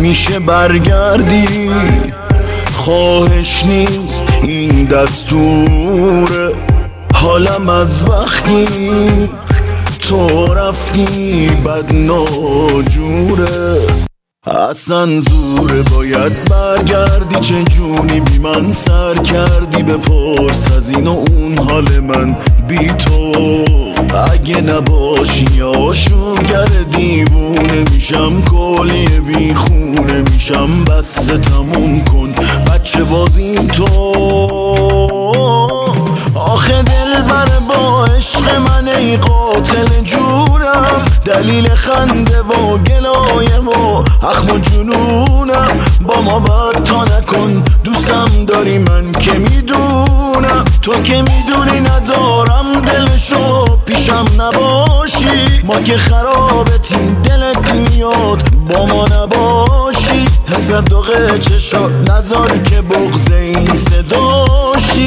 میشه برگردی، خواهش نیست این دستوره. حالم از وقتی تو رفتی بد ناجوره. اصلا زوره باید برگردی، چه جونی بی من سر کردی. بپرس از این و اون حال من بی تو. اگه نباشی آشوگر دیوونه میشم، کلی بی خونه میشم. بس تموم کن بچه بازیم تو. آخه دل بره با عشق من ای قاتل جونم، دلیل خنده و گلایه و اخم و جنونم. با ما بد تا نکن، دوستم داری من که میدونم. تو که میدونی ندارم دلشو، پیشم نباشی. ما که خرابتیم دلت میاد با ما نباشی. تصدق چشات نذار که بغض این صداشی.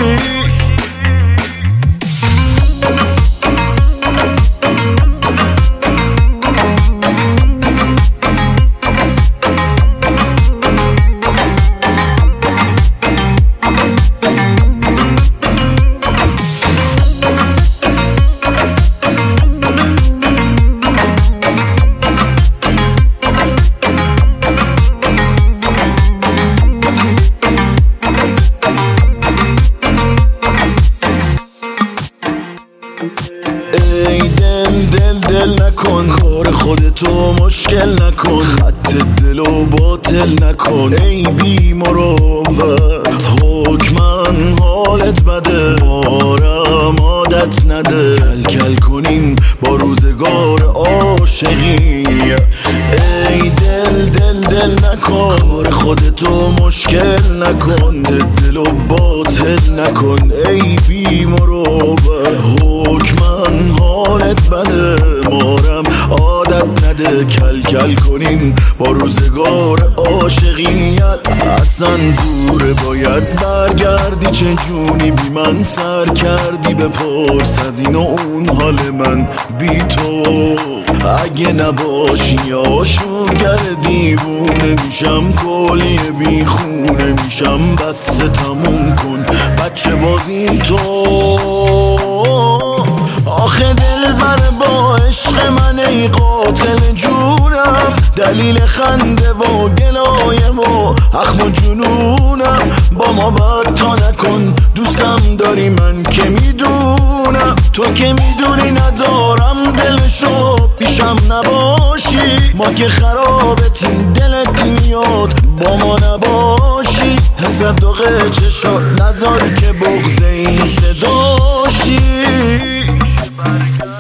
ای دل نکن، کار خودتو مشکل نکن. خط دلو باطل نکن ای بی مروت. حکمن حالت بده، آرام عادت نده. کل کنیم با روزگار عاشقی. ای دل نکن، کار خودتو مشکل نکن. دلو باطل نکن ای بی مروت. حکمن حالت بده، مارم عادت نده. کل کنیم با روزگار عاشقیت. اصلا زوره باید برگردی، چه جونی بی من سر کردی. بپرس از این و اون حال من بی تو. اگه نباشی آشوگر دیوونه میشم، کلی بی خونه میشم. بس تموم کن بچه بازیم تو. آخه دل بره با عشق من ای قاتل جونم، دلیل خنده و گلایه و اخم و جنونم. با ما بد تا نکن، دوستم داری من که میدونم. تو که میدونی ندارم دلشو، پیشم نباشی. ما که خرابتیم دلت میاد با ما نباشی. تصدق چشات نذار که بغض این صداشی.